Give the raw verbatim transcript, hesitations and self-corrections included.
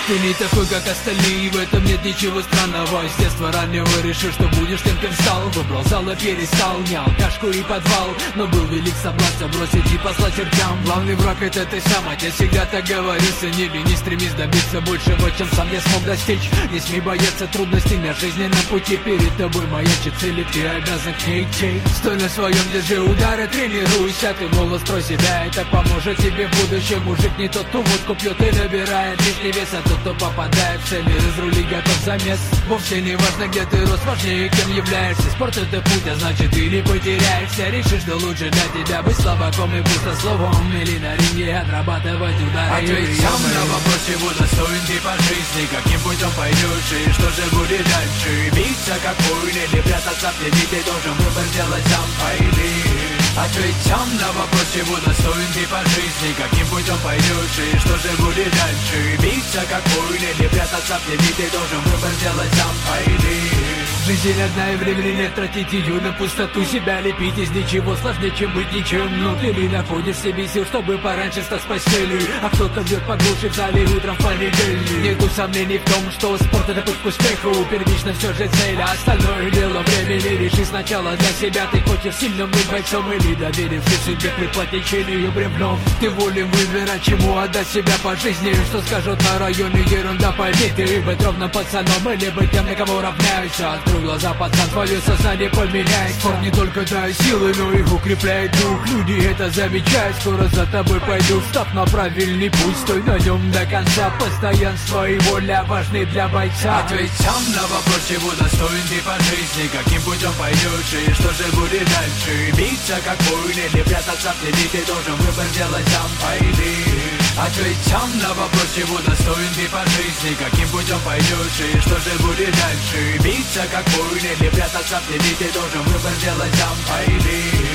Ты не такой, как остальные, в этом нет ничего странного. С детства раннего решил, что будешь тем, кем стал. Выбрал зал и перестал, не алкашку и подвал. Но был велик соблазн бросить и послать чертям. Главный враг это ты сам, отец всегда так говорил. Сыне, не стремись добиться большего, чем сам я смог достичь. Не смей бояться трудностей на жизненном пути. Перед тобой маячит цель, и ты обязан к ней идти. Стой на своем, держи удары, тренируйся. Ты молод, строй себя, это поможет тебе в будущем. Мужик не тот, кто водку пьет и набирает лишний вес, а тот, кто попадает в цель и разрулить готов замес. Вовсе не важно, где ты рос, важнее, кем являешься. Спорт это путь, а значит ты не потеряешься. Решишь, что лучше для тебя быть слабаком и пустословом, или на ринге отрабатывать удары. Ответь сам на вопрос, чего достоин ты по жизни. Каким путем пойдешь и что же будет дальше? Биться как воин или прятаться в тени, ты должен выбор делать сам, пойди. Ответь сам на вопрос, чего достоин ты по жизни. Каким путем пойдешь и что же будет дальше? Биться как воин или прятаться в тени, ты должен выбор делать сам, пойди. Жизнь одна и времени нет, тратить ее на пустоту. Себя лепить из ничего сложнее, чем быть ничем. Ну ты ли находишь в себе сил, чтобы пораньше стать с постели? А кто-то бьет по груши в зале утром в понедельник. Нету сомнений в том, что спорт это путь к успеху. Первично все же цель, а остальное дело времени. Реши сначала для себя, ты хочешь сильным быть бойцом, или доверившись судьбе приплатить течению бревном. Ты волен выбирать, чему отдать себя по жизни. Что скажут на районе, ерунда, пойми. Ты быть ровным пацаном или быть тем, на кого равняются. Открой глаза, пацан, твое сознание поменяет. Спорт не только дает силы, но и укрепляет дух. Люди это замечают, скоро за тобой пойдут. Став на правильный путь, стой на нем до конца. Постоянство и воля важны для бойца. Ответь сам на вопрос, чего достоин ты по жизни. Каким путем пойдешь и что же будет дальше? Биться как воин или прятаться в тени, ты должен выбор делать сам, пойди. Ответь сам на вопрос, чего достоин ты по жизни. Каким путем пойдешь и что же будет дальше? Биться как воин или прятаться в тени, ты должен выбор делать сам, пойди.